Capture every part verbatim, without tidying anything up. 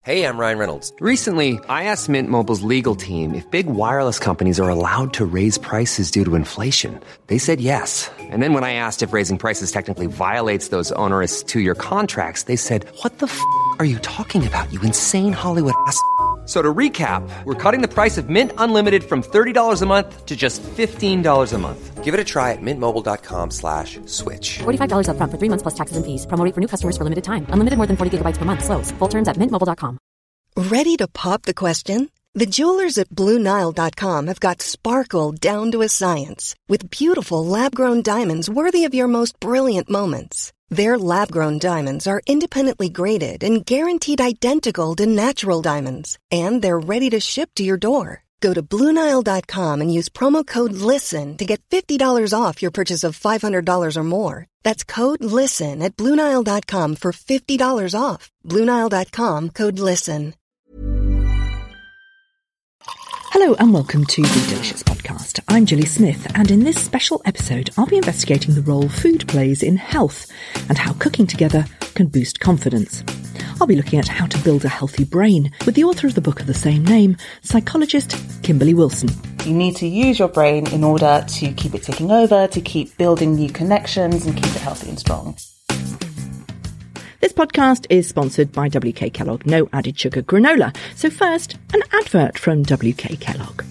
Hey, I'm Ryan Reynolds. Recently, I asked Mint Mobile's legal team if big wireless companies are allowed to raise prices due to inflation. They said yes. And then when I asked if raising prices technically violates those onerous two-year contracts, they said, what the f*** are you talking about, you insane Hollywood ass f- So to recap, we're cutting the price of Mint Unlimited from thirty dollars a month to just fifteen dollars a month. Give it a try at mintmobile.com slash switch. forty-five dollars up front for three months plus taxes and fees. Promo rate for new customers for limited time. Unlimited more than forty gigabytes per month. Slows full terms at mint mobile dot com. Ready to pop the question? The jewelers at Blue Nile dot com have got sparkle down to a science with beautiful lab-grown diamonds worthy of your most brilliant moments. Their lab-grown diamonds are independently graded and guaranteed identical to natural diamonds, and they're ready to ship to your door. Go to Blue Nile dot com and use promo code LISTEN to get fifty dollars off your purchase of five hundred dollars or more. That's code LISTEN at Blue Nile dot com for fifty dollars off. Blue Nile dot com, code LISTEN. Hello and welcome to The Delicious Podcast. I'm Gilly Smith, and in this special episode I'll be investigating the role food plays in health and how cooking together can boost confidence. I'll be looking at how to build a healthy brain with the author of the book of the same name, psychologist Kimberly Wilson. You need to use your brain in order to keep it ticking over, to keep building new connections and keep it healthy and strong. This podcast is sponsored by W K Kellogg No Added Sugar Granola. So first, an advert from W K Kellogg.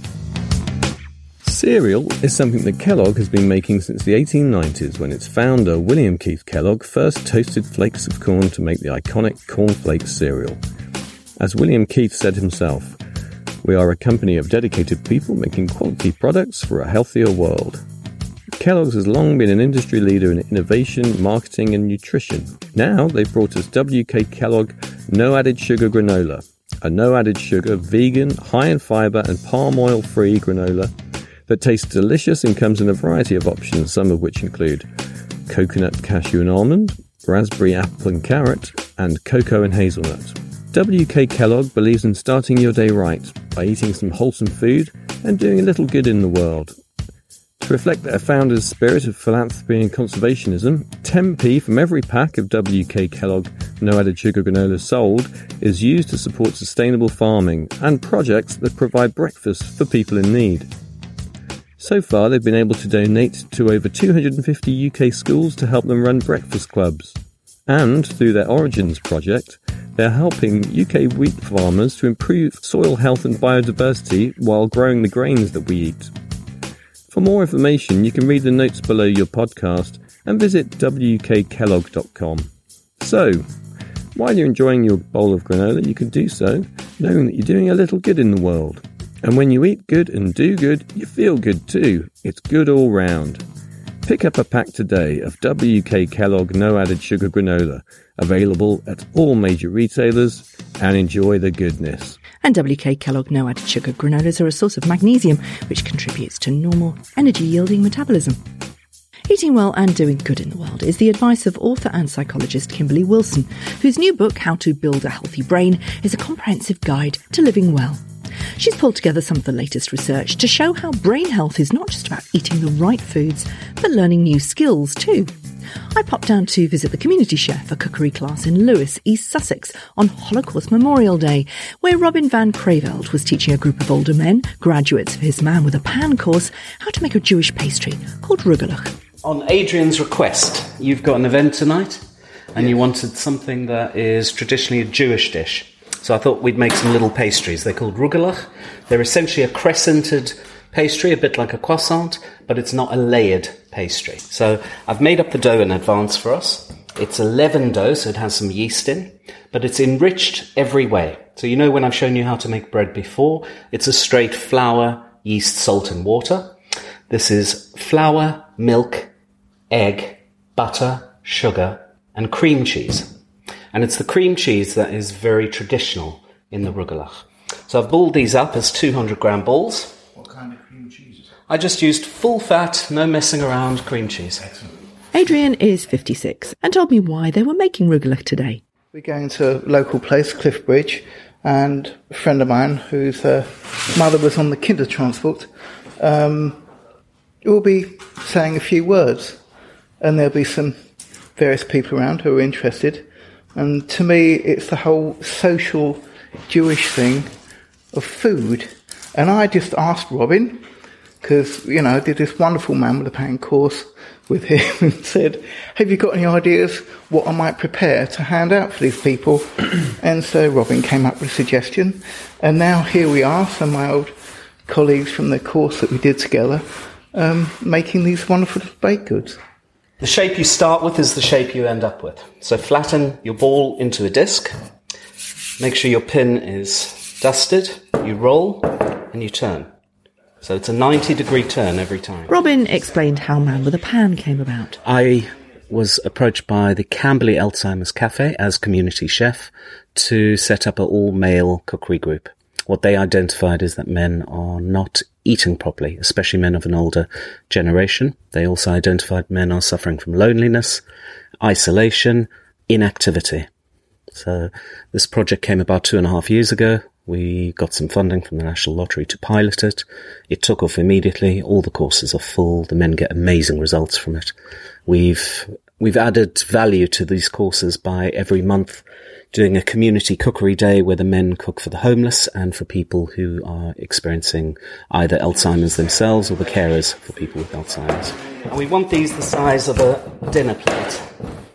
Cereal is something that Kellogg has been making since the eighteen nineties, when its founder, William Keith Kellogg, first toasted flakes of corn to make the iconic cornflakes cereal. As William Keith said himself, "We are a company of dedicated people making quality products for a healthier world." Kellogg's has long been an industry leader in innovation, marketing and nutrition. Now they've brought us W K Kellogg No Added Sugar Granola, a no added sugar, vegan, high in fibre and palm oil free granola that tastes delicious and comes in a variety of options, some of which include coconut, cashew and almond, raspberry, apple and carrot, and cocoa and hazelnut. W K Kellogg believes in starting your day right by eating some wholesome food and doing a little good in the world. To reflect their founder's spirit of philanthropy and conservationism, ten p from every pack of W K Kellogg No Added Sugar Granola sold is used to support sustainable farming and projects that provide breakfast for people in need. So far, they've been able to donate to over two hundred fifty U K schools to help them run breakfast clubs. And through their Origins project, they're helping U K wheat farmers to improve soil health and biodiversity while growing the grains that we eat. For more information, you can read the notes below your podcast and visit w k kellogg dot com. So, while you're enjoying your bowl of granola, you can do so knowing that you're doing a little good in the world. And when you eat good and do good, you feel good too. It's good all round. Pick up a pack today of W K Kellogg No Added Sugar Granola, available at all major retailers, and enjoy the goodness. And W K Kellogg No Added Sugar Granolas are a source of magnesium, which contributes to normal energy-yielding metabolism. Eating well and doing good in the world is the advice of author and psychologist Kimberly Wilson, whose new book, How to Build a Healthy Brain, is a comprehensive guide to living well. She's pulled together some of the latest research to show how brain health is not just about eating the right foods, but learning new skills too. I popped down to visit the community chef, a cookery class in Lewes, East Sussex, on Holocaust Memorial Day, where Robin van Creveld was teaching a group of older men, graduates of his Man with a Pan course, how to make a Jewish pastry called rugelach. On Adrian's request, you've got an event tonight, and you wanted something that is traditionally a Jewish dish. So I thought we'd make some little pastries. They're called rugelach. They're essentially a crescented pastry, a bit like a croissant, but it's not a layered pastry. So I've made up the dough in advance for us. It's a leavened dough, so it has some yeast in, but it's enriched every way. So you know when I've shown you how to make bread before, it's a straight flour, yeast, salt and water. This is flour, milk, egg, butter, sugar and cream cheese. And it's the cream cheese that is very traditional in the rugelach. So I've balled these up as two hundred gram balls. What kind of cream cheese? I just used full fat, no messing around cream cheese. Excellent. Adrian is fifty-six and told me why they were making rugelach today. We're going to a local place, Cliff Bridge, and a friend of mine whose uh, mother was on the Kindertransport um, will be saying a few words, and there'll be some various people around who are interested. And to me, it's the whole social Jewish thing of food. And I just asked Robin, because, you know, I did this wonderful Man with a Pan course with him and said, have you got any ideas what I might prepare to hand out for these people? And so Robin came up with a suggestion. And now here we are, some of my old colleagues from the course that we did together, um, making these wonderful baked goods. The shape you start with is the shape you end up with. So flatten your ball into a disc. Make sure your pin is dusted. You roll and you turn. So it's a ninety degree turn every time. Robin explained how Man with a Pan came about. I was approached by the Camberley Alzheimer's Cafe as community chef to set up an all-male cookery group. What they identified is that men are not eating properly, especially men of an older generation. They also identified men are suffering from loneliness, isolation, inactivity. So this project came about two and a half years ago. We got some funding from the National Lottery to pilot it. It took off immediately. All the courses are full. The men get amazing results from it. We've we've added value to these courses by every month doing a community cookery day where the men cook for the homeless and for people who are experiencing either Alzheimer's themselves or the carers for people with Alzheimer's. And we want these the size of a dinner plate.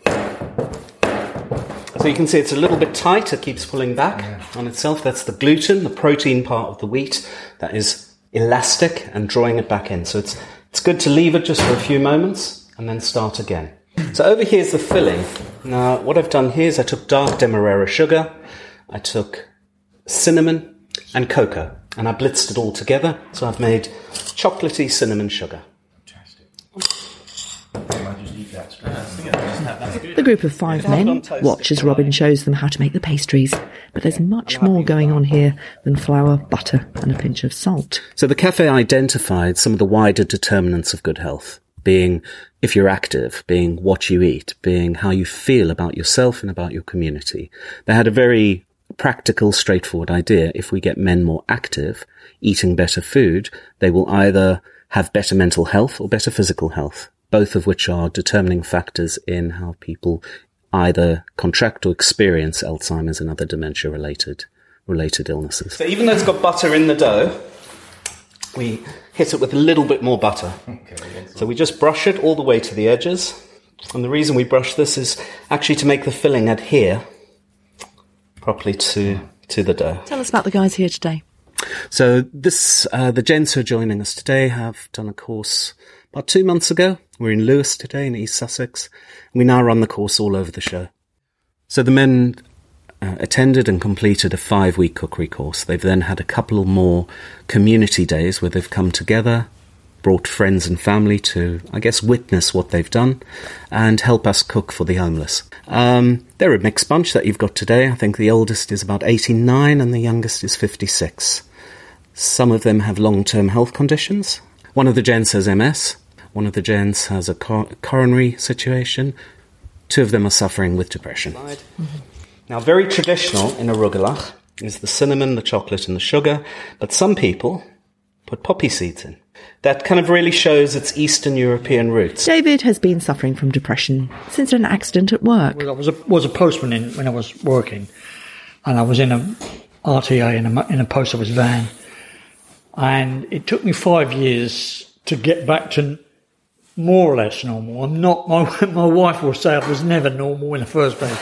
So you can see it's a little bit tight, it keeps pulling back on itself. That's the gluten, the protein part of the wheat that is elastic and drawing it back in. So it's it's good to leave it just for a few moments and then start again. So over here's the filling. Now what I've done here is I took dark Demerara sugar, I took cinnamon and cocoa, and I blitzed it all together. So I've made chocolatey cinnamon sugar. The group of five men watch as Robin shows them how to make the pastries, but there's much more going on here than flour, butter and a pinch of salt. So the cafe identified some of the wider determinants of good health, being if you're active, being what you eat, being how you feel about yourself and about your community. They had a very practical, straightforward idea. If we get men more active, eating better food, they will either have better mental health or better physical health, both of which are determining factors in how people either contract or experience Alzheimer's and other dementia-related related illnesses. So even though it's got butter in the dough, we hit it with a little bit more butter. Okay, so we just brush it all the way to the edges. And the reason we brush this is actually to make the filling adhere properly to, to the dough. Tell us about the guys here today. So this, uh, the gents who are joining us today have done a course about two months ago. We're in Lewes today in East Sussex. We now run the course all over the show. So the men uh, attended and completed a five-week cookery course. They've then had a couple more community days where they've come together, brought friends and family to, I guess, witness what they've done and help us cook for the homeless. Um, they're a mixed bunch that you've got today. I think the oldest is about eighty-nine and the youngest is fifty-six. Some of them have long-term health conditions. One of the gents has M S. One of the gents has a cor- coronary situation. Two of them are suffering with depression. Mm-hmm. Now, very traditional in arugula is the cinnamon, the chocolate and the sugar, but some people put poppy seeds in. That kind of really shows its Eastern European roots. David has been suffering from depression since an accident at work. Well, I was a, was a postman in, when I was working, and I was in a R T A in a, in a post office van, and it took me five years to get back to more or less normal. I'm not. My my wife will say I was never normal in the first place.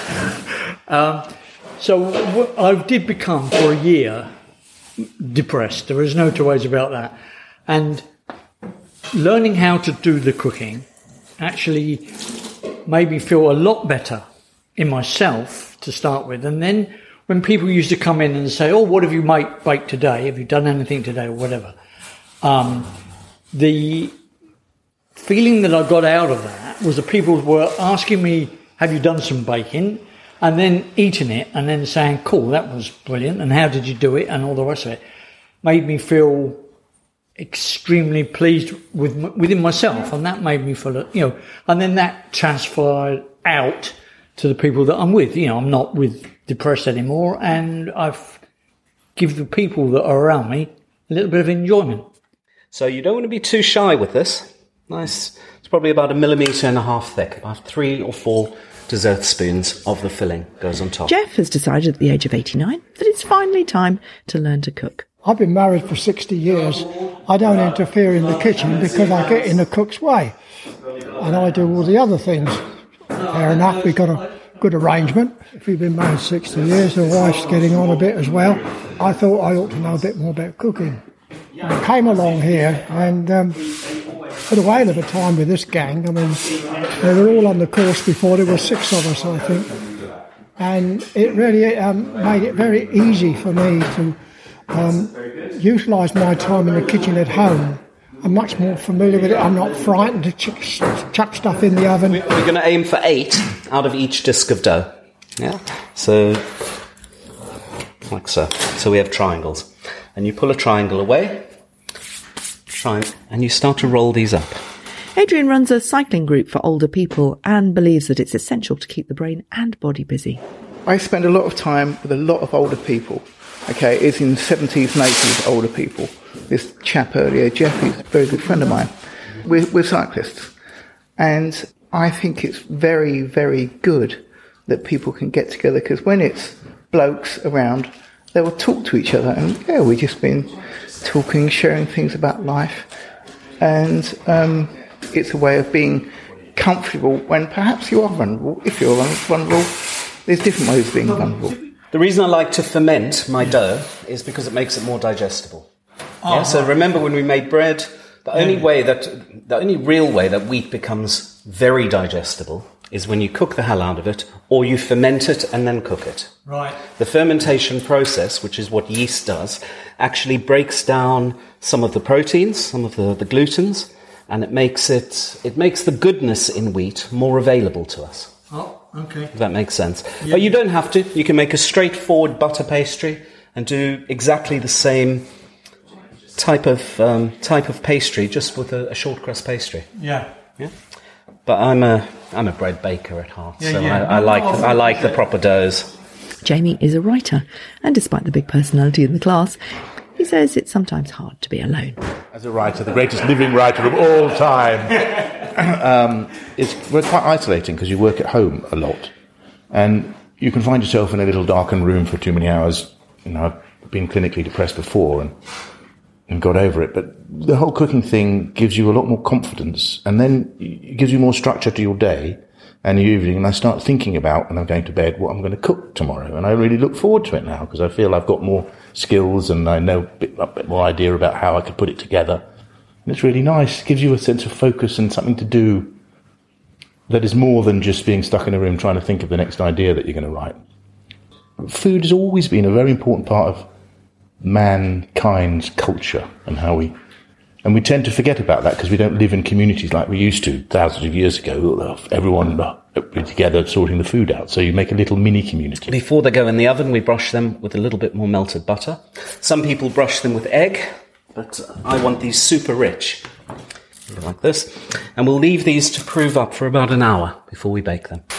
um, so I did become for a year depressed. There is no two ways about that. And learning how to do the cooking actually made me feel a lot better in myself to start with. And then when people used to come in and say, "Oh, what have you made baked today? Have you done anything today?" or whatever, um, the feeling that I got out of that was that people were asking me, "Have you done some baking?" and then eating it and then saying, "Cool, that was brilliant, and how did you do it?" and all the rest of it. Made me feel extremely pleased with within myself, and that made me feel, you know, and then that transferred out to the people that I'm with. You know, I'm not with depressed anymore, and I've give the people that are around me a little bit of enjoyment. So you don't want to be too shy with this. Nice. It's probably about a millimetre and a half thick, about three or four dessert spoons of the filling goes on top. Jeff has decided at the age of eighty-nine that it's finally time to learn to cook. I've been married for sixty years. I don't interfere in the kitchen because I get in the cook's way. And I do all the other things. Fair enough, we've got a good arrangement. If we've been married sixty years, the wife's getting on a bit as well. I thought I ought to know a bit more about cooking. I came along here and um, had a whale of a time with this gang. I mean, they were all on the course before. There were six of us, I think. And it really um, made it very easy for me to um, utilise my time in the kitchen at home. I'm much more familiar with it. I'm not frightened to ch- chuck stuff in the oven. We're going to aim for eight out of each disc of dough. Yeah. So, like so. So we have triangles. And you pull a triangle away, try, and you start to roll these up. Adrian runs a cycling group for older people and believes that it's essential to keep the brain and body busy. I spend a lot of time with a lot of older people. Okay, it's in seventies and eighties older people. This chap earlier, Jeff, is a very good friend of mine. We're, we're cyclists. And I think it's very, very good that people can get together, because when it's blokes around, they will talk to each other. And, yeah, we've just been talking, sharing things about life. And um, it's a way of being comfortable when perhaps you are vulnerable. If you're vulnerable, there's different ways of being vulnerable. The reason I like to ferment my dough is because it makes it more digestible. Oh, yeah, so remember when we made bread, the only way that, the only real way that wheat becomes very digestible is when you cook the hell out of it, or you ferment it and then cook it. Right. The fermentation process, which is what yeast does, actually breaks down some of the proteins, some of the, the glutens, and it makes it, it makes the goodness in wheat more available to us. Oh, okay. If that makes sense. Yeah. But you don't have to. You can make a straightforward butter pastry and do exactly the same type of um, type of pastry, just with a, a short crust pastry. Yeah. Yeah. But I'm a I'm a bread baker at heart, yeah, so yeah. I, I like the, I like the proper doughs. Jamie is a writer, and despite the big personality in the class, he says it's sometimes hard to be alone. As a writer, the greatest living writer of all time, um, it's we're quite isolating because you work at home a lot, and you can find yourself in a little darkened room for too many hours. You know, I've been clinically depressed before and and got over it, but the whole cooking thing gives you a lot more confidence, and then it gives you more structure to your day and your evening. And I start thinking about, when I'm going to bed, what I'm going to cook tomorrow, and I really look forward to it now because I feel I've got more skills and I know a bit, a bit more idea about how I could put it together. And it's really nice. It gives you a sense of focus and something to do that is more than just being stuck in a room trying to think of the next idea that you're going to write. Food has always been a very important part of mankind's culture and how we, and we tend to forget about that because we don't live in communities like we used to thousands of years ago. Everyone be together sorting the food out, so you make a little mini community. Before they go in the oven, we brush them with a little bit more melted butter. Some people brush them with egg, but I want these super rich, like this. And we'll leave these to prove up for about an hour before we bake them.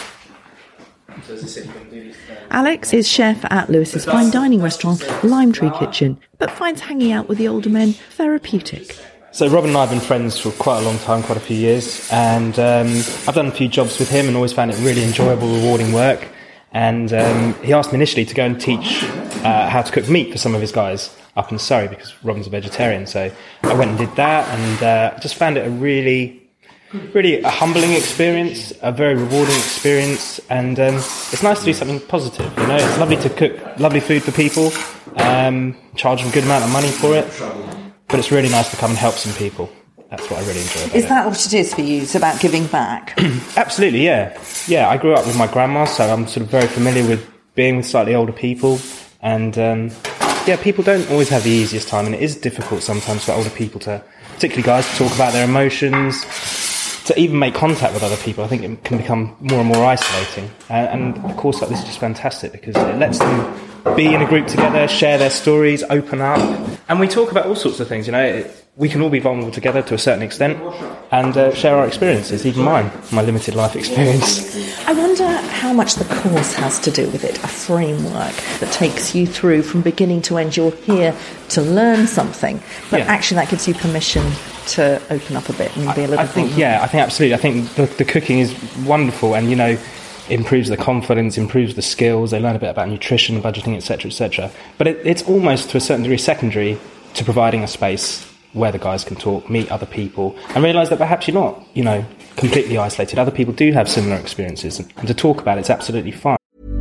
Alex is chef at Lewis's fine dining restaurant, Lime Tree Kitchen, but finds hanging out with the older men therapeutic. So Robin and I have been friends for quite a long time, quite a few years, and um, I've done a few jobs with him and always found it really enjoyable, rewarding work. And um, he asked me initially to go and teach uh, how to cook meat for some of his guys up in Surrey, because Robin's a vegetarian. So I went and did that, and uh, just found it a really... Really a humbling experience, a very rewarding experience, and um, it's nice to do something positive, you know. It's lovely to cook lovely food for people, um, charge them a good amount of money for it, but it's really nice to come and help some people. That's what I really enjoy about Is it. that what it is for you? It's about giving back? Absolutely, yeah. Yeah, I grew up with my grandma, so I'm sort of very familiar with being with slightly older people, and um, yeah, people don't always have the easiest time, and it is difficult sometimes for older people to, particularly guys, to talk about their emotions, to even make contact with other people. I think it can become more and more isolating. And, and a course like this is just fantastic because it lets them be in a group together, share their stories, open up. And we talk about all sorts of things, you know. It, we can all be vulnerable together to a certain extent and uh, share our experiences, even mine, my limited life experience. I wonder how much the course has to do with it, a framework that takes you through from beginning to end. You're here to learn something, but yeah. actually that gives you permission to open up a bit and be a little I think, vulnerable. yeah, I think absolutely. I think the, the cooking is wonderful, and, you know, improves the confidence, improves the skills. They learn a bit about nutrition, budgeting, et cetera, et cetera. But it, it's almost to a certain degree secondary to providing a space where the guys can talk, meet other people, and realise that perhaps you're not, you know, completely isolated. Other people do have similar experiences, and, and to talk about it's absolutely fine.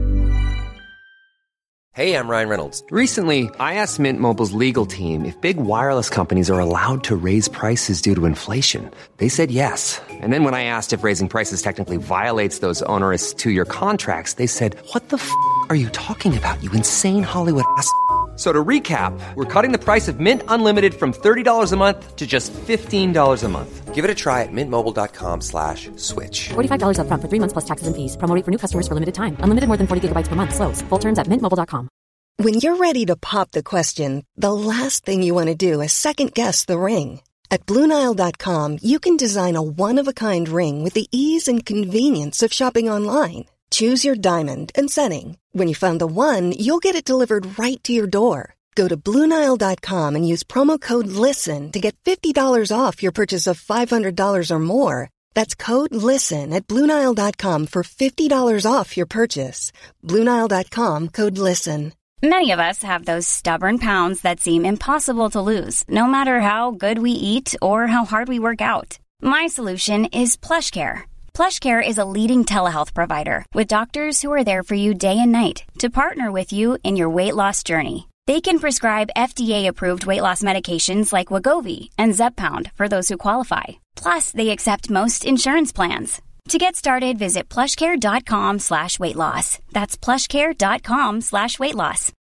Hey, I'm Ryan Reynolds. Recently, I asked Mint Mobile's legal team if big wireless companies are allowed to raise prices due to inflation. They said yes. And then when I asked if raising prices technically violates those onerous two-year contracts, they said, "What the f*** are you talking about, you insane Hollywood ass f- So to recap, we're cutting the price of Mint Unlimited from thirty dollars a month to just fifteen dollars a month. Give it a try at mintmobile.com slash switch. forty-five dollars up front for three months plus taxes and fees. Promo rate for new customers for limited time. Unlimited more than forty gigabytes per month. Slows full terms at mint mobile dot com. When you're ready to pop the question, the last thing you want to do is second-guess the ring. At Blue Nile dot com, you can design a one-of-a-kind ring with the ease and convenience of shopping online. Choose your diamond and setting. When you find the one, you'll get it delivered right to your door. Go to Blue Nile dot com and use promo code LISTEN to get fifty dollars off your purchase of five hundred dollars or more. That's code LISTEN at Blue Nile dot com for fifty dollars off your purchase. Blue Nile dot com, code LISTEN. Many of us have those stubborn pounds that seem impossible to lose, no matter how good we eat or how hard we work out. My solution is PlushCare. PlushCare is a leading telehealth provider with doctors who are there for you day and night to partner with you in your weight loss journey. They can prescribe F D A-approved weight loss medications like Wegovy and Zepbound for those who qualify. Plus, they accept most insurance plans. To get started, visit plushcare.com slash weight loss. That's plushcare.com slash weight loss.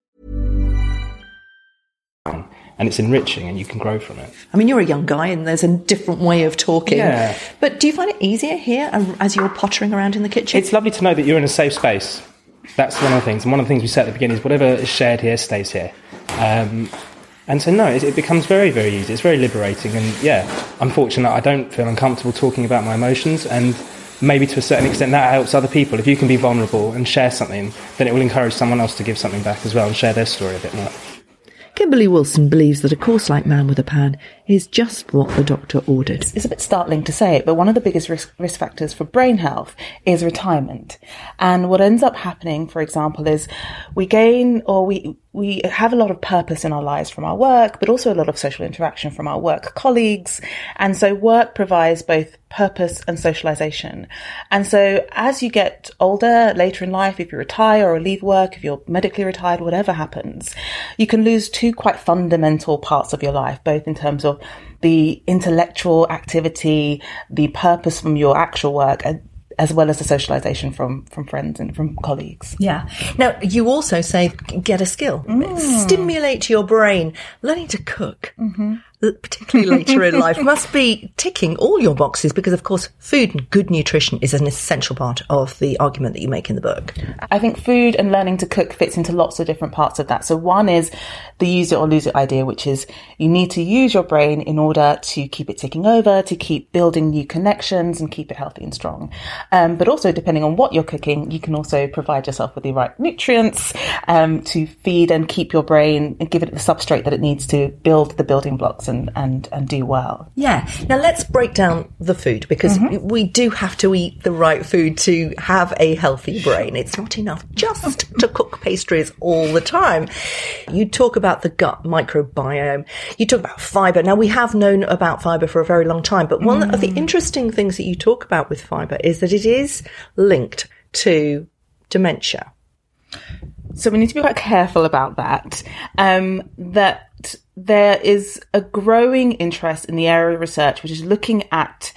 And it's enriching and you can grow from it. I mean, you're a young guy and there's a different way of talking. Yeah. But do you find it easier here as you're pottering around in the kitchen? It's lovely to know that you're in a safe space. That's one of the things. And one of the things we said at the beginning is whatever is shared here stays here. Um, and so, no, it, it becomes very, very easy. It's very liberating. And, yeah, I'm fortunate I don't feel uncomfortable talking about my emotions. And maybe to a certain extent that helps other people. If you can be vulnerable and share something, then it will encourage someone else to give something back as well and share their story a bit more. Kimberly Wilson believes that a course like Man with a Pan is just what the doctor ordered. It's a bit startling to say it, but one of the biggest risk, risk factors for brain health is retirement. And what ends up happening, for example, is we gain or we we have a lot of purpose in our lives from our work, but also a lot of social interaction from our work colleagues. And so work provides both purpose and socialization. And so as you get older, later in life, if you retire or leave work, if you're medically retired, whatever happens, you can lose two quite fundamental parts of your life, both in terms of the intellectual activity, the purpose from your actual work, as well as the socialization from, from friends and from colleagues. Yeah. Now, you also say get a skill. Mm. Stimulate your brain. Learning to cook, mm-hmm. particularly later in life, must be ticking all your boxes because, of course, food and good nutrition is an essential part of the argument that you make in the book. I think food and learning to cook fits into lots of different parts of that. So one is the use it or lose it idea, which is you need to use your brain in order to keep it ticking over, to keep building new connections and keep it healthy and strong. Um, but also, depending on what you're cooking, you can also provide yourself with the right nutrients um, to feed and keep your brain and give it the substrate that it needs to build the building blocks and, and, and do well. Yeah. Now, let's break down the food because mm-hmm. we do have to eat the right food to have a healthy brain. It's not enough just to cook pastries all the time. You talk about the gut microbiome. You talk about fibre. Now, we have known about fibre for a very long time, but one mm. of the interesting things that you talk about with fibre is that it is linked to dementia. So we need to be quite careful about that. Um, that there is a growing interest in the area of research which is looking at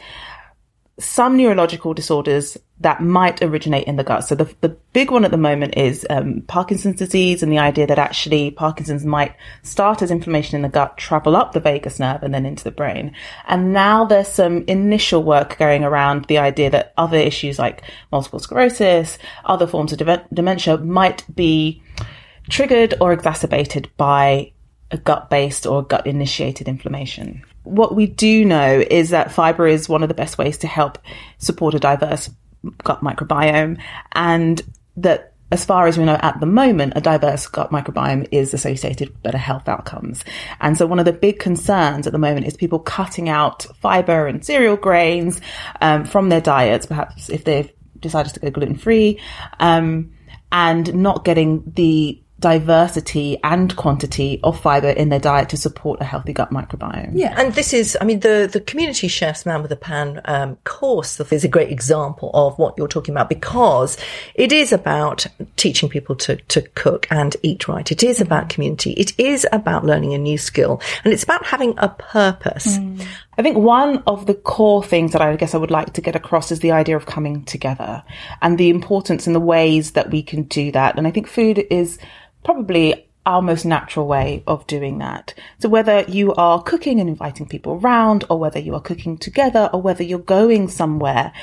some neurological disorders that might originate in the gut. So the, the big one at the moment is um, Parkinson's disease, and the idea that actually Parkinson's might start as inflammation in the gut, travel up the vagus nerve and then into the brain. And now there's some initial work going around the idea that other issues like multiple sclerosis, other forms of de- dementia might be triggered or exacerbated by a gut-based or gut-initiated inflammation. What we do know is that fibre is one of the best ways to help support a diverse gut microbiome, and that as far as we know at the moment, a diverse gut microbiome is associated with better health outcomes. And so one of the big concerns at the moment is people cutting out fibre and cereal grains um, from their diets, perhaps if they've decided to go gluten-free, um, and not getting the diversity and quantity of fibre in their diet to support a healthy gut microbiome. Yeah, and this is, I mean, the, the Community Chef's Man with a Pan um, course is a great example of what you're talking about, because it is about teaching people to, to cook and eat right. It is about community. It is about learning a new skill, and it's about having a purpose. Mm. I think one of the core things that I guess I would like to get across is the idea of coming together and the importance and the ways that we can do that. And I think food is probably our most natural way of doing that. So whether you are cooking and inviting people around, or whether you are cooking together, or whether you're going somewhere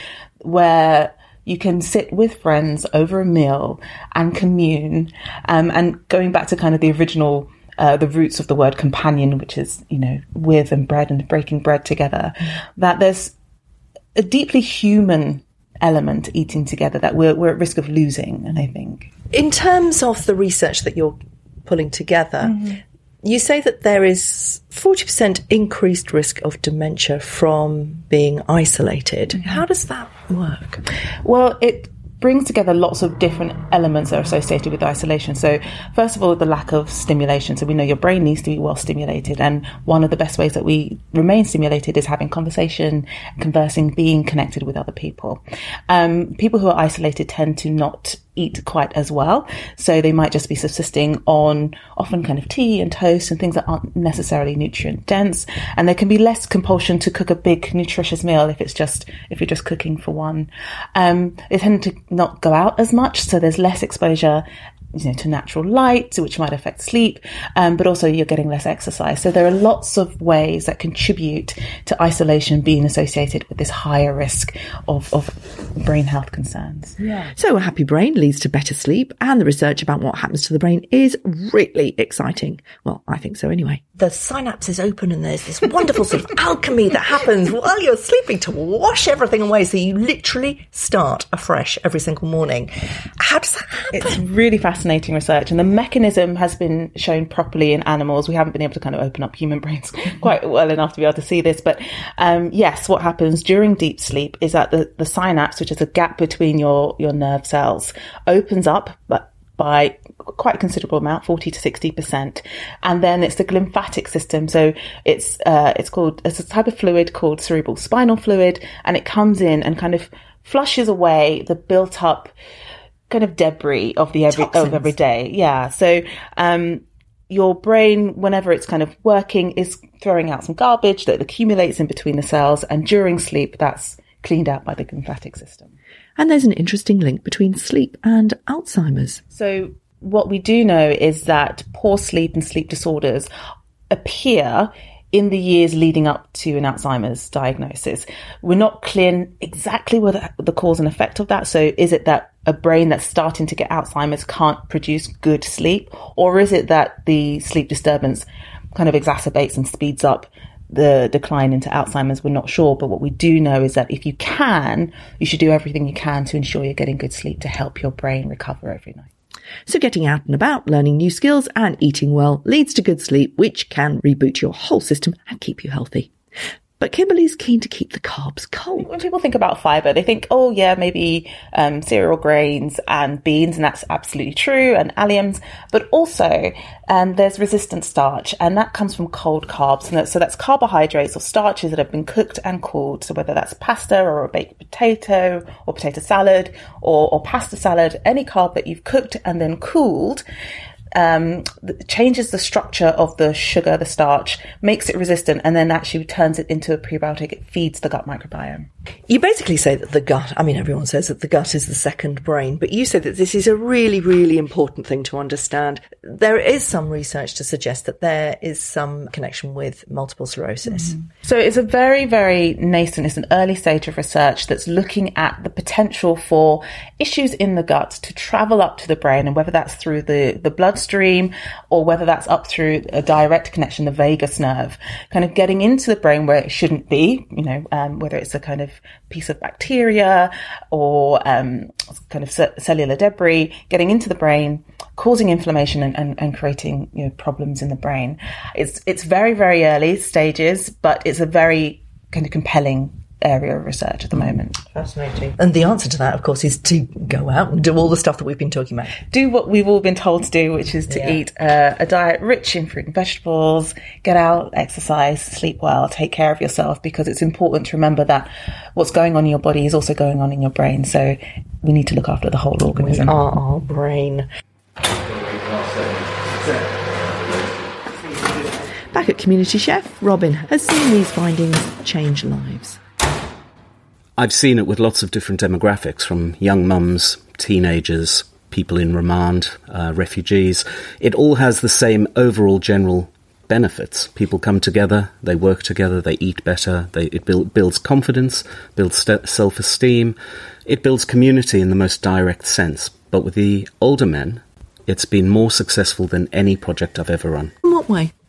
where you can sit with friends over a meal and commune, um, and going back to kind of the original Uh, the roots of the word companion, which is, you know, with and bread and breaking bread together, that there's a deeply human element to eating together that we're, we're at risk of losing, and I think. In terms of the research that you're pulling together, mm-hmm. you say that there is forty percent increased risk of dementia from being isolated. Mm-hmm. How does that work? Well, it brings together lots of different elements that are associated with isolation. So first of all, the lack of stimulation. So we know your brain needs to be well stimulated, and one of the best ways that we remain stimulated is having conversation, conversing, being connected with other people. Um, people who are isolated tend to not eat quite as well, so they might just be subsisting on often kind of tea and toast and things that aren't necessarily nutrient dense, and there can be less compulsion to cook a big nutritious meal if it's just if you're just cooking for one. Um, they tend to not go out as much, so there's less exposure, you know, to natural light, which might affect sleep, um, but also you're getting less exercise. So there are lots of ways that contribute to isolation being associated with this higher risk of, of brain health concerns. Yeah. So a happy brain leads to better sleep, and the research about what happens to the brain is really exciting. Well, I think so anyway. The synapses open and there's this wonderful sort of alchemy that happens while you're sleeping to wash everything away, so you literally start afresh every single morning. How does that happen? It's really fascinating research, and the mechanism has been shown properly in animals. We haven't been able to kind of open up human brains quite well enough to be able to see this, but um, yes, what happens during deep sleep is that the, the synapse, which is a gap between your, your nerve cells, opens up, but by quite a considerable amount, forty to sixty percent. And then it's the glymphatic system. So it's, uh, it's called, it's a type of fluid called cerebral spinal fluid, and it comes in and kind of flushes away the built up kind of debris of the every, of every day. Yeah. So, um, your brain, whenever it's kind of working, is throwing out some garbage that accumulates in between the cells, and during sleep, that's cleaned out by the glymphatic system. And there's an interesting link between sleep and Alzheimer's. So what we do know is that poor sleep and sleep disorders appear in the years leading up to an Alzheimer's diagnosis. We're not clear exactly what the, the cause and effect of that. So is it that a brain that's starting to get Alzheimer's can't produce good sleep? Or is it that the sleep disturbance kind of exacerbates and speeds up the decline into Alzheimer's? We're not sure, but what we do know is that if you can, you should do everything you can to ensure you're getting good sleep to help your brain recover every night. So getting out and about, learning new skills and eating well leads to good sleep, which can reboot your whole system and keep you healthy. But Kimberly's keen to keep the carbs cold. When people think about fibre, they think, oh yeah, maybe um, cereal grains and beans, and that's absolutely true, and alliums. But also um, there's resistant starch, and that comes from cold carbs. And that, so that's carbohydrates or starches that have been cooked and cooled. So whether that's pasta or a baked potato or potato salad or, or pasta salad, any carb that you've cooked and then cooled, um, changes the structure of the sugar, the starch, makes it resistant, and then actually turns it into a prebiotic. It feeds the gut microbiome. You basically say that the gut, I mean, everyone says that the gut is the second brain, but you say that this is a really, really important thing to understand. There is some research to suggest that there is some connection with multiple sclerosis. Mm-hmm. So it's a very, very nascent, it's an early stage of research that's looking at the potential for issues in the gut to travel up to the brain, and whether that's through the, the bloodstream or whether that's up through a direct connection, the vagus nerve, kind of getting into the brain where it shouldn't be, you know, um, whether it's a kind of piece of bacteria or um, kind of c- cellular debris, getting into the brain, causing inflammation and, and, and creating, you know, problems in the brain. It's it's very, very early stages, but it's a very kind of compelling area of research at the moment. Fascinating. And the answer to that, of course, is to go out and do all the stuff that we've been talking about. Do what we've all been told to do, which is to Yeah. eat uh, a diet rich in fruit and vegetables, get out, exercise, sleep well, take care of yourself, because it's important to remember that what's going on in your body is also going on in your brain. So we need to look after the whole organism. We are our brain. Back at Community Chef, Robin has seen these findings change lives. I've seen it with lots of different demographics, from young mums, teenagers, people in remand, uh, refugees. It all has the same overall general benefits. People come together, they work together, they eat better, they, it build, builds confidence, builds st- self-esteem, it builds community in the most direct sense. But with the older men, it's been more successful than any project I've ever run. In what way?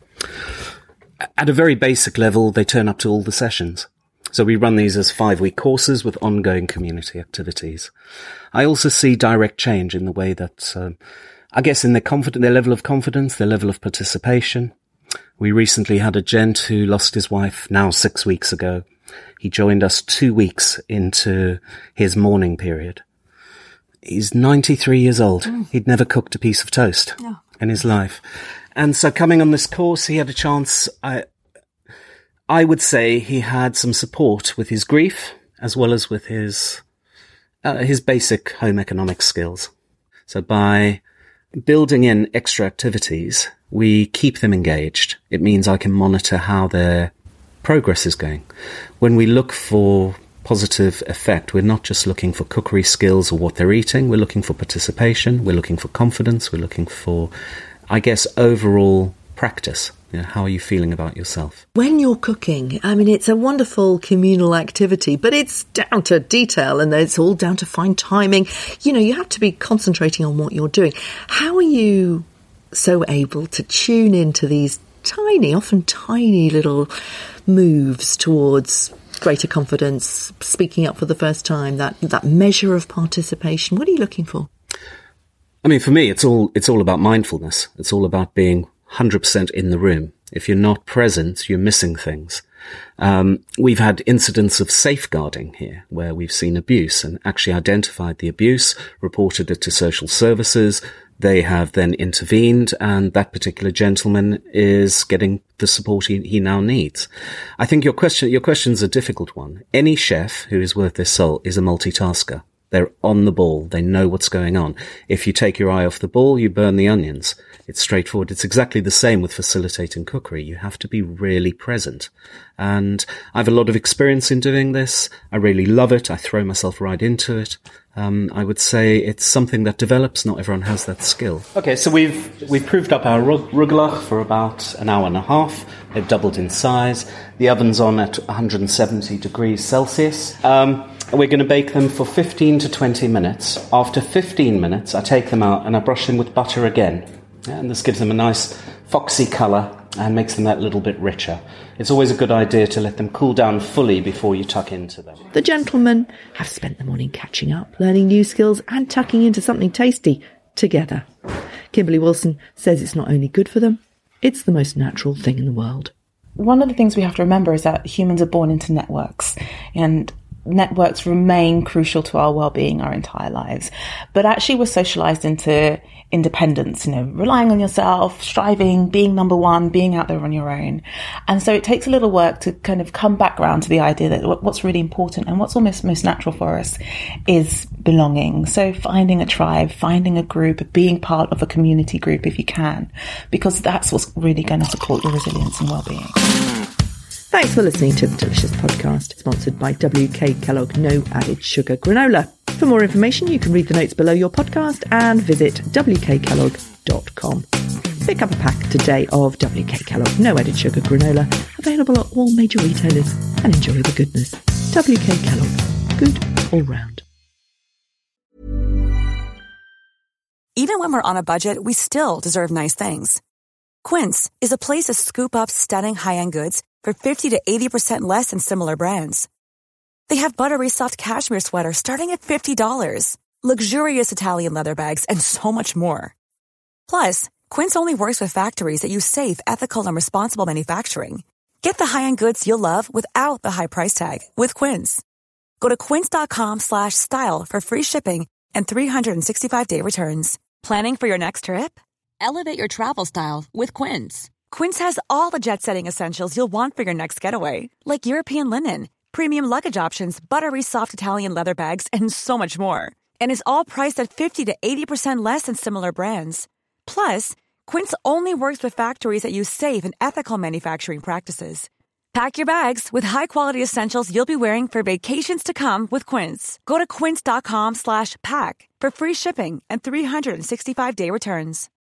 At a very basic level, they turn up to all the sessions. So we run these as five-week courses with ongoing community activities. I also see direct change in the way that, um, I guess, in their confidence, their level of confidence, their level of participation. We recently had a gent who lost his wife now six weeks ago. He joined us two weeks into his mourning period. He's ninety-three years old. Mm. He'd never cooked a piece of toast oh. in his life. And so coming on this course, he had a chance, I, I would say he had some support with his grief, as well as with his, uh, his basic home economic skills. So by building in extra activities, we keep them engaged. It means I can monitor how their progress is going. When we look for positive effect, we're not just looking for cookery skills or what they're eating. We're looking for participation. We're looking for confidence. We're looking for, I guess, overall practice. You know, how are you feeling about yourself? When you're cooking, I mean, it's a wonderful communal activity, but it's down to detail and it's all down to fine timing. You know, you have to be concentrating on what you're doing. How are you so able to tune into these tiny, often tiny little moves towards greater confidence, speaking up for the first time, that, that measure of participation? What are you looking for? I mean, for me, it's all, it's all about mindfulness. It's all about being one hundred percent in the room. If you're not present, you're missing things. Um, we've had incidents of safeguarding here where we've seen abuse and actually identified the abuse, reported it to social services. They have then intervened, and that particular gentleman is getting the support he, he now needs. I think your question, your question's a difficult one. Any chef who is worth their salt is a multitasker. They're on the ball. They know what's going on. If you take your eye off the ball, you burn the onions. It's straightforward. It's exactly the same with facilitating cookery. You have to be really present. And I have a lot of experience in doing this. I really love it. I throw myself right into it. Um, I would say it's something that develops. Not everyone has that skill. Okay, so we've we've proved up our rug- rugelach for about an hour and a half. They've doubled in size. The oven's on at one hundred seventy degrees Celsius. Um, we're going to bake them for fifteen to twenty minutes. After fifteen minutes, I take them out and I brush them with butter again. Yeah, and this gives them a nice foxy colour and makes them that little bit richer. It's always a good idea to let them cool down fully before you tuck into them. The gentlemen have spent the morning catching up, learning new skills and tucking into something tasty together. Kimberly Wilson says it's not only good for them, it's the most natural thing in the world. One of the things we have to remember is that humans are born into networks, and networks remain crucial to our well-being our entire lives. But actually we're socialized into independence, you know, relying on yourself, striving, being number one, being out there on your own. And so it takes a little work to kind of come back around to the idea that what's really important and what's almost most natural for us is belonging. So finding a tribe, finding a group, being part of a community group if you can, because that's what's really going to support your resilience and well-being. Thanks for listening to the Delicious Podcast, sponsored by W K Kellogg No Added Sugar Granola. For more information, you can read the notes below your podcast and visit w k kellogg dot com. Pick up a pack today of W K Kellogg No Added Sugar Granola, available at all major retailers, and enjoy the goodness. W K Kellogg, good all round. Even when we're on a budget, we still deserve nice things. Quince is a place to scoop up stunning high-end goods for fifty to eighty percent less than similar brands. They have buttery soft cashmere sweaters starting at fifty dollars, luxurious Italian leather bags, and so much more. Plus, Quince only works with factories that use safe, ethical, and responsible manufacturing. Get the high-end goods you'll love without the high price tag with Quince. Go to quince.com slash style for free shipping and three sixty-five day returns. Planning for your next trip? Elevate your travel style with Quince. Quince has all the jet-setting essentials you'll want for your next getaway, like European linen, premium luggage options, buttery soft Italian leather bags, and so much more. And is all priced at fifty to eighty percent less than similar brands. Plus, Quince only works with factories that use safe and ethical manufacturing practices. Pack your bags with high-quality essentials you'll be wearing for vacations to come with Quince. Go to quince.com slash pack for free shipping and three sixty-five day returns.